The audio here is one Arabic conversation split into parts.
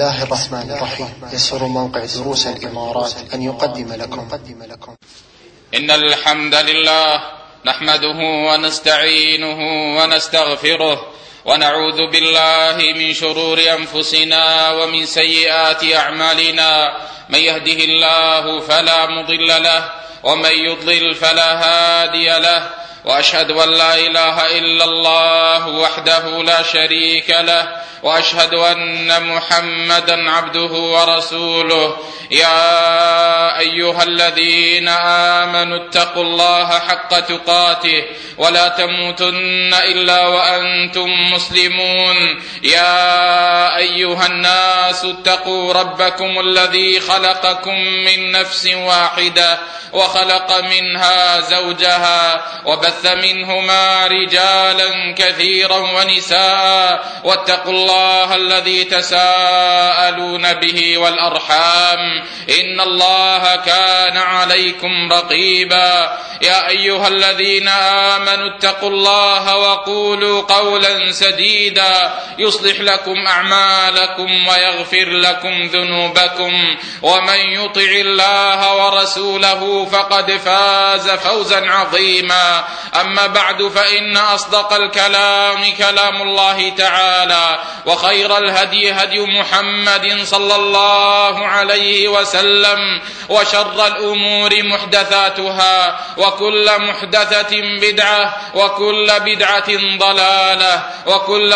الله الرحمن الرحيم. يسر موقع دروس الإمارات أن يقدم لكم إن الحمد لله نحمده ونستعينه ونستغفره ونعوذ بالله من شرور أنفسنا ومن سيئات أعمالنا. من يهده الله فلا مضل له ومن يضلل فلا هادي له، وأشهد أن لا إله إلا الله وحده لا شريك له، وأشهد أن محمدا عبده ورسوله. يا أيها الذين آمنوا اتقوا الله حق تقاته ولا تموتن إلا وأنتم مسلمون. يا أيها الناس اتقوا ربكم الذي خلقكم من نفس واحدة وخلق منها زوجها وبث منهما رجالا كثيرا ونساء، واتقوا الله الذي تساءلون به والأرحام إن الله كان عليكم رقيبا. يا أيها الذين آمنوا اتقوا الله وقولوا قولا سديدا يصلح لكم أعمالكم ويغفر لكم ذنوبكم، ومن يطع الله ورسوله فقد فاز فوزا عظيما. أما بعد، فإن أصدق الكلام كلام الله تعالى، وخير الهدي هدي محمد صلى الله عليه وسلم، وشر الأمور محدثاتها، وكل محدثة بدعة، وكل بدعة ضلالة، وكل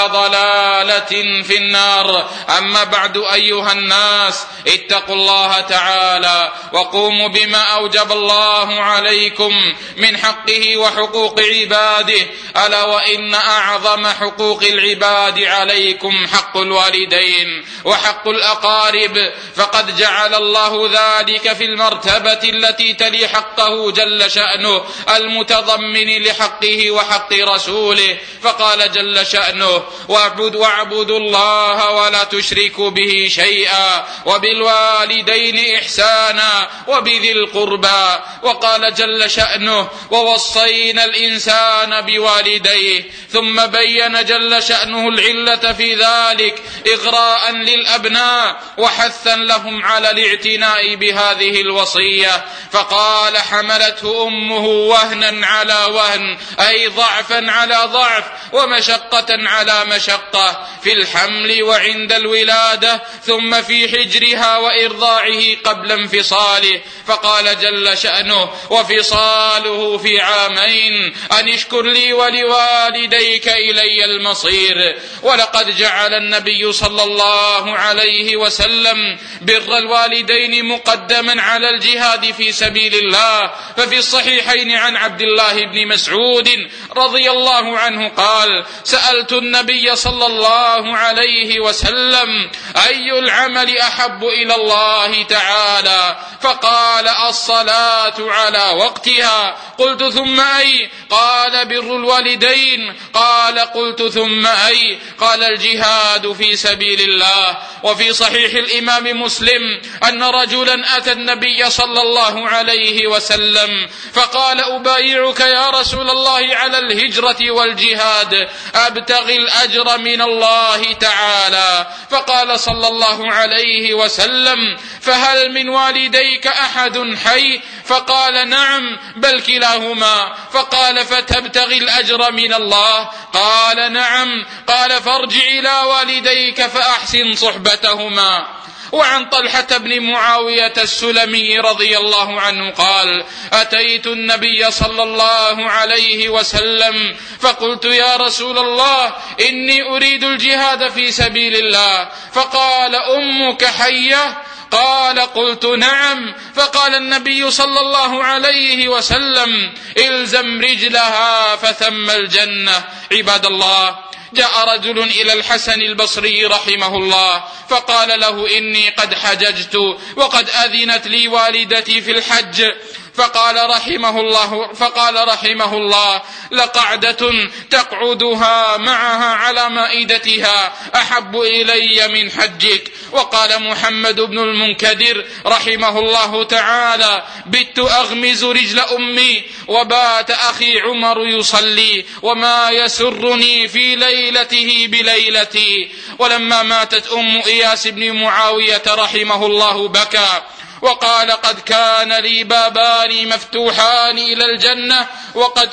ضلالة في النار. أما بعد، أيها الناس، اتقوا الله تعالى وقوموا بما أوجب الله عليكم من حقه وحقوق عباده، ألا وإن أعظم حقوق العباد عليكم حق الوالدين وحق الأقارب، فقد جعل الله ذلك في المرتبة التي تلي حقه جل شأنه المتضمن لحقه وحق رسوله. فقال جل شأنه: واعبدوا الله ولا تشركوا به شيئا وبالوالدين إحسانا وبذي القربى. وقال جل شأنه: ووصينا الإنسان بوالديه. ثم بين جل شأنه العلة في ذلك إغراء للأبناء وحثا لهم على الاعتناء بهذه الوصية، فقال: حملته أمه وهنا على وهن، أي ضعفا على ضعف ومشقة على مشقة، في الحمل وعند الولادة، ثم في حجرها وإرضاعه قبل انفصاله. فقال جل شأنه: وفصاله في عامين أن اشكر لي ولوالديك إلي المصير. ولقد جعل النبي صلى الله عليه وسلم بر الوالدين مقدما على الجهاد في سبيل الله. ففي الصحيحين عن عبد الله بن مسعود رضي الله عنه قال: سألت النبي صلى الله عليه وسلم: أي العمل أحب إلى الله تعالى؟ فقال: الصلاة على وقتها. قلت: ثم أي؟ قال: بر الوالدين. قال: قلت: ثم أي؟ قال: الجهاد في سبيل الله. وفي صحيح الإمام مسلم أن رجلا أتى النبي صلى الله عليه وسلم فقال: أبايعك يا رسول الله على الهجرة والجهاد، أبتغي الأجر من الله تعالى. فقال صلى الله عليه وسلم: فهل من والديك أحد حي؟ فقال: نعم، بل كلاهما. فقال: فتبتغي الأجر من الله؟ قال: نعم. قال: فارجع إلى والديك فأحسن صحبتهما. وعن طلحة بن معاوية السلمي رضي الله عنه قال: أتيت النبي صلى الله عليه وسلم فقلت: يا رسول الله، إني أريد الجهاد في سبيل الله. فقال: أمك حية؟ قال: قلت: نعم. فقال النبي صلى الله عليه وسلم: إلزم رجلها فثم الجنة. عباد الله، جاء رجل إلى الحسن البصري رحمه الله فقال له: إني قد حججت وقد أذنت لي والدتي في الحج، فقال رحمه الله: لقعدة تقعدها معها على مائدتها أحب إلي من حجك. وقال محمد بن المنكدر رحمه الله تعالى: بت أغمز رجل أمي وبات أخي عمر يصلي وما يسرني في ليلته بليلتي. ولما ماتت أم إياس بن معاوية رحمه الله بكى وقال: قد كان لي بابان مفتوحان إلى الجنة وقد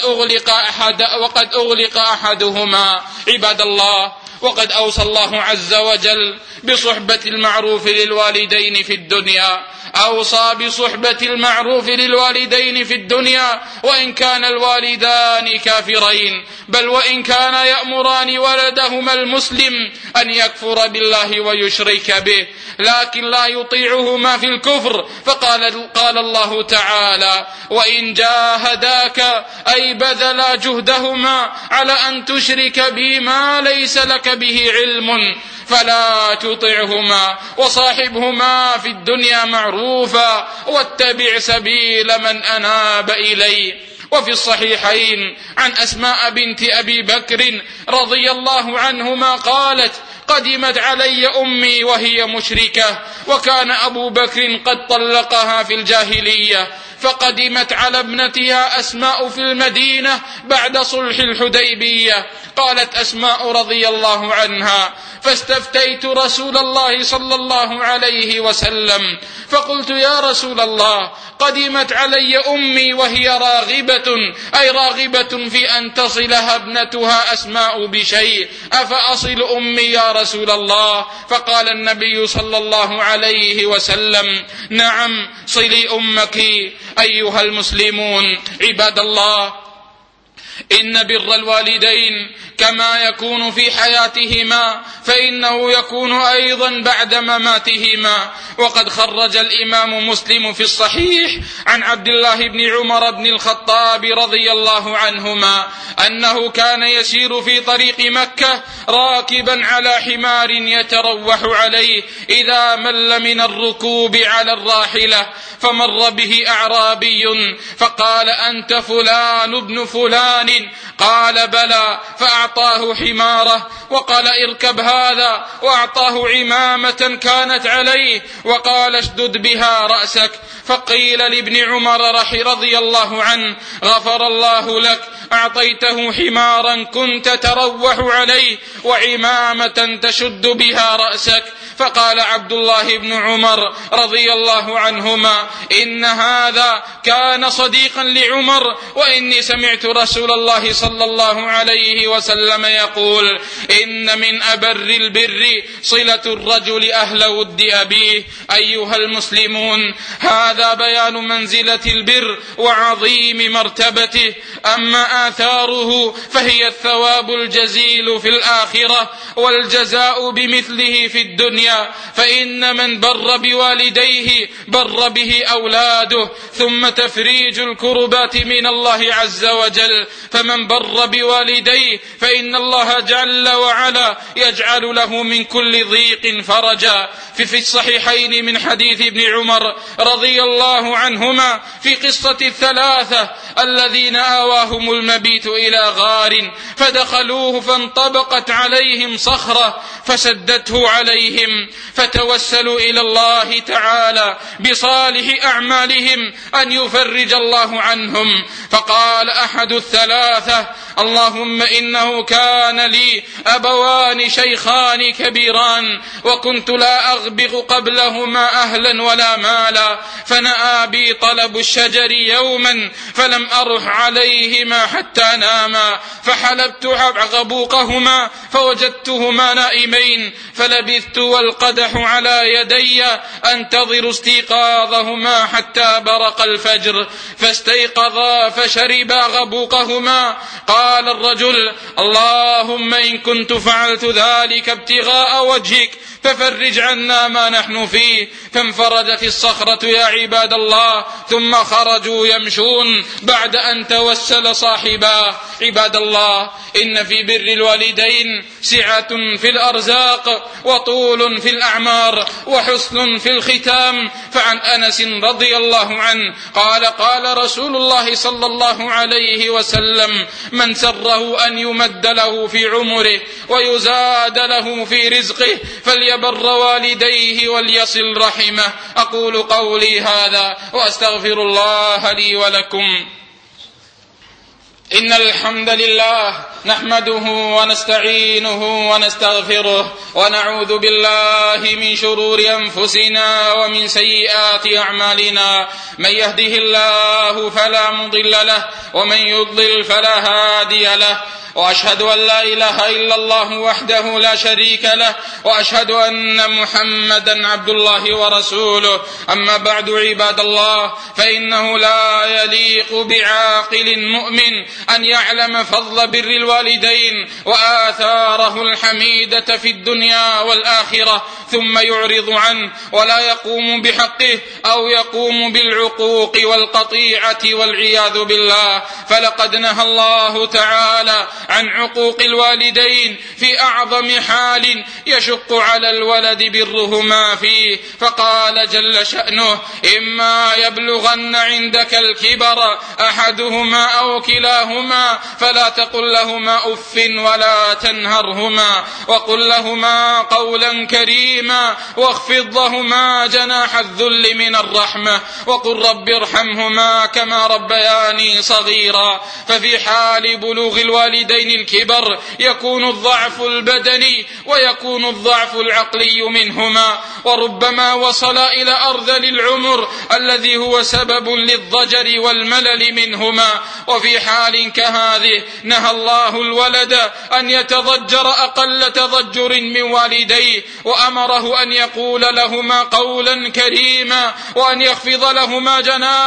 أغلق أحدهما. عباد الله، وقد أوصى الله عز وجل بصحبة المعروف للوالدين في الدنيا، أوصى بصحبة المعروف للوالدين في الدنيا وإن كان الوالدان كافرين، بل وإن كان يأمران ولدهما المسلم أن يكفر بالله ويشرك به، لكن لا يطيعهما في الكفر. قال الله تعالى: وإن جاهداك أي بذلا جهدهما على أن تشرك بي ما ليس لك به علم فلا تطعهما وصاحبهما في الدنيا معروفا واتبع سبيل من أناب إلي. وفي الصحيحين عن أسماء بنت أبي بكر رضي الله عنهما قالت: قدمت علي أمي وهي مشركة، وكان أبو بكر قد طلقها في الجاهلية، فقدمت على ابنتها أسماء في المدينة بعد صلح الحديبية. قالت أسماء رضي الله عنها: فاستفتيت رسول الله صلى الله عليه وسلم فقلت: يا رسول الله، قدمت علي أمي وهي راغبة في أن تصلها ابنتها أسماء بشيء، أفأصل أمي يا رسول الله؟ فقال النبي صلى الله عليه وسلم: نعم، صلي أمك. أيها المسلمون، عباد الله، إن بر الوالدين كما يكون في حياتهما فإنه يكون أيضا بعد مماتهما. وقد خرج الإمام مسلم في الصحيح عن عبد الله بن عمر بن الخطاب رضي الله عنهما أنه كان يسير في طريق مكة راكبا على حمار يتروح عليه إذا مل من الركوب على الراحلة، فمر به أعرابي فقال: أنت فلان ابن فلان؟ قال: بلى. فأعطاه حماره وقال: اركب هذا، وأعطاه عمامة كانت عليه وقال: اشدد بها رأسك. فقيل لابن عمر رضي الله عنه: غفر الله لك، أعطيته حمارا كنت تروح عليه وعمامة تشد بها رأسك. فقال عبد الله بن عمر رضي الله عنهما: إن هذا كان صديقا لعمر، وإني سمعت رسول الله صلى الله عليه وسلم يقول: إن من أبر البر صلة الرجل أهل ود أبيه. أيها المسلمون، هذا بيان منزلة البر وعظيم مرتبته. أما آثاره فهي الثواب الجزيل في الآخرة والجزاء بمثله في الدنيا، فإن من بر بوالديه بر به أولاده، ثم تفريج الكربات من الله عز وجل. فمن بر بوالديه فإن الله جل وعلا يجعل له من كل ضيق فرجا. في الصحيحين من حديث ابن عمر رضي الله عنهما في قصة الثلاثة الذين آواهم المبيت إلى غار فدخلوه فانطبقت عليهم صخرة فسدته عليهم، فتوسلوا إلى الله تعالى بصالح أعمالهم أن يفرج الله عنهم. فقال أحد الثلاثة: اللهم إنه كان لي أبوان شيخان كبيران وكنت لا أغبغ قبلهما أهلا ولا مالا، فنأى بي طلب الشجر يوما فلم أرح عليهما حتى ناما، فحلبت غبوقهما فوجدتهما نائمين، فلبثت والقدح على يدي أنتظر استيقاظهما حتى برق الفجر، فاستيقظا فشربا غبوقهما. قال الرجل: اللهم إن كنت فعلت ذلك ابتغاء وجهك ففرج عنا ما نحن فيه. فانفرجت الصخرة يا عباد الله، ثم خرجوا يمشون بعد أن توسل صاحباه. عباد الله، إن في بر الوالدين سعة في الأرزاق، وطول في الأعمار، وحسن في الختام. فعن أنس رضي الله عنه قال: قال رسول الله صلى الله عليه وسلم: من سره أن يمد له في عمره ويزاد له في رزقه فليبر والديه وليصل رحمه. أقول قولي هذا وأستغفر الله لي ولكم. إن الحمد لله نحمده ونستعينه ونستغفره، ونعوذ بالله من شرور أنفسنا ومن سيئات أعمالنا. من يهده الله فلا مضل له، ومن يضلل فلا هادي له. وأشهد أن لا إله إلا الله وحده لا شريك له، وأشهد أن محمدا عبد الله ورسوله. أما بعد عباد الله، فإنه لا يليق بعاقل مؤمن أن يعلم فضل بر الوالدين وآثاره الحميدة في الدنيا والآخرة ثم يعرض عنه ولا يقوم بحقه، أو يقوم بالعقوق والقطيعة والعياذ بالله. فلقد نهى الله تعالى عن عقوق الوالدين في أعظم حال يشق على الولد برهما فيه، فقال جل شأنه: إما يبلغن عندك الكبر أحدهما أو كلاهما فلا تقل لهما أف ولا تنهرهما، وقل لهما قولا كريما، واخفض لهما جناح الذل من الرحمة، وقل رب ارحمهما كما ربياني صغيرا. ففي حال بلوغ الوالدين الكبر يكون الضعف البدني ويكون الضعف العقلي منهما، وربما وصل إلى أرذل العمر الذي هو سبب للضجر والملل منهما. وفي حال كهذه نهى الله الولد أن يتضجر أقل تضجر من والديه، وأمره أن يقول لهما قولا كريما، وأن يخفض لهما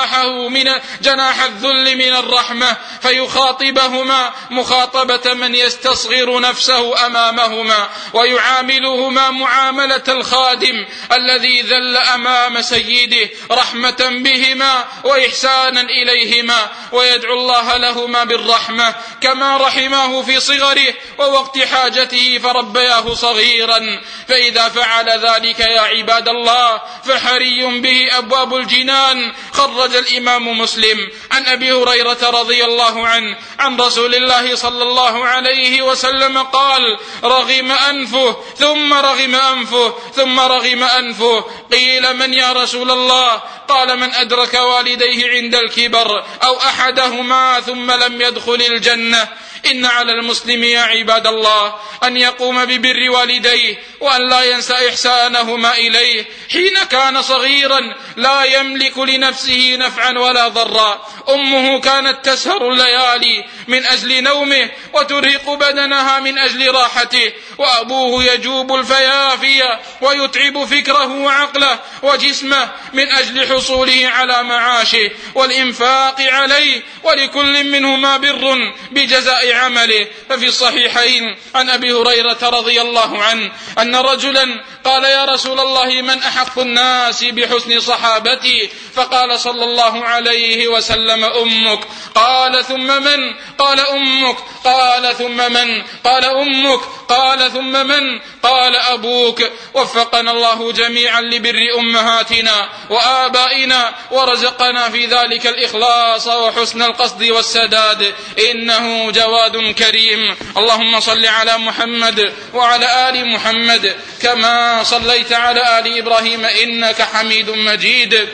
جناح الذل من الرحمة، فيخاطبهما مخاطبة من يستصغر نفسه أمامهما، ويعاملهما معاملة الخادم الذي ذل أمام سيده، رحمة بهما وإحسانا إليهما، ويدعو الله لهما بالرحمة كما رحماه في صغره ووقت حاجته فربياه صغيرا. فإذا فعل ذلك يا عباد الله فحري به أبواب الجنان. خرج الإمام مسلم عن أبي هريرة رضي الله عنه عن رسول الله صلى الله عليه وسلم قال: رغم أنفه ثم رغم أنفه ثم رغم أنفه. قيل: من يا رسول الله؟ قال: من أدرك والديه عند الكبر أو أحدهما ثم لم يدخل الجنة. إن على المسلم يا عباد الله أن يقوم ببر والديه، وأن لا ينسى إحسانهما إليه. حين كان صغيرا لا يملك لنفسه نفعا ولا ضرا، أمه كانت تسهر الليالي من أجل نومه وترهق بدنها من أجل راحته، وأبوه يجوب الفيافي ويتعب فكره وعقله وجسمه من أجل حصوله على معاشه والإنفاق عليه، ولكل منهما بر بجزاء عمله. ففي الصحيحين عن أبي هريرة رضي الله عنه أن رجلا قال: يا رسول الله، من أحق الناس بحسن صحابتي؟ فقال صلى الله عليه وسلم: أمك. قال: ثم من؟ قال: أمك. قال: ثم من؟ قال: أمك. قال: ثم من؟ قال: أبوك. وفقنا الله جميعا لبر أمهاتنا وآبائنا، ورزقنا في ذلك الإخلاص وحسن القصد والسداد، إنه جواد كريم. اللهم صل على محمد وعلى آل محمد كما صليت على آل إبراهيم إنك حميد مجيد،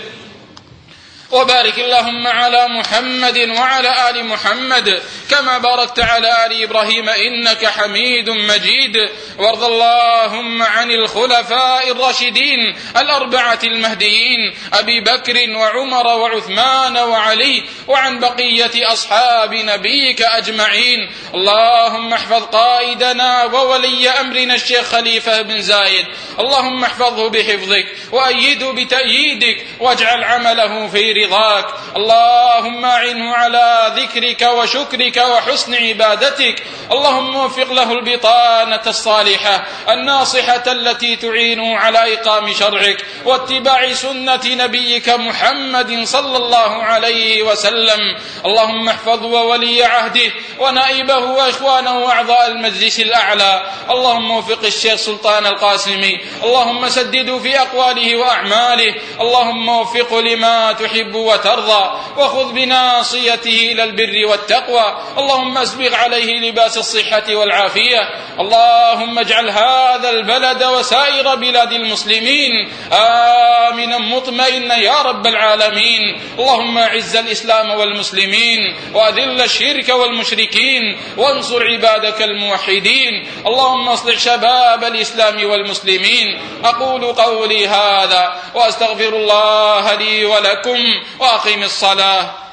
وبارك اللهم على محمد وعلى آل محمد كما باركت على آل إبراهيم إنك حميد مجيد. وارض اللهم عن الخلفاء الراشدين الأربعة المهديين أبي بكر وعمر وعثمان وعلي، وعن بقية أصحاب نبيك أجمعين. اللهم احفظ قائدنا وولي أمرنا الشيخ خليفة بن زايد، اللهم احفظه بحفظك وأيده بتأييدك، واجعل عمله في رضاك. اللهم أعنه على ذكرك وشكرك وحسن عبادتك. اللهم وفق له البطانة الصالحة الناصحة التي تعينه على إقام شرعك واتباع سنة نبيك محمد صلى الله عليه وسلم. اللهم احفظه وولي عهده ونائبه وإخوانه وأعضاء المجلس الأعلى. اللهم وفق الشيخ سلطان القاسمي، اللهم سدده في أقواله وأعماله. اللهم وفقه لما تحب وترضى وخذ بناصيته إلى البر والتقوى. اللهم اسبغ عليه لباس الصحة والعافية. اللهم اجعل هذا البلد وسائر بلاد المسلمين آمنا مطمئنا يا رب العالمين. اللهم اعز الإسلام والمسلمين وأذل الشرك والمشركين وانصر عبادك الموحدين. اللهم اصلح شباب الإسلام والمسلمين. أقول قولي هذا وأستغفر الله لي ولكم وأقم الصلاة.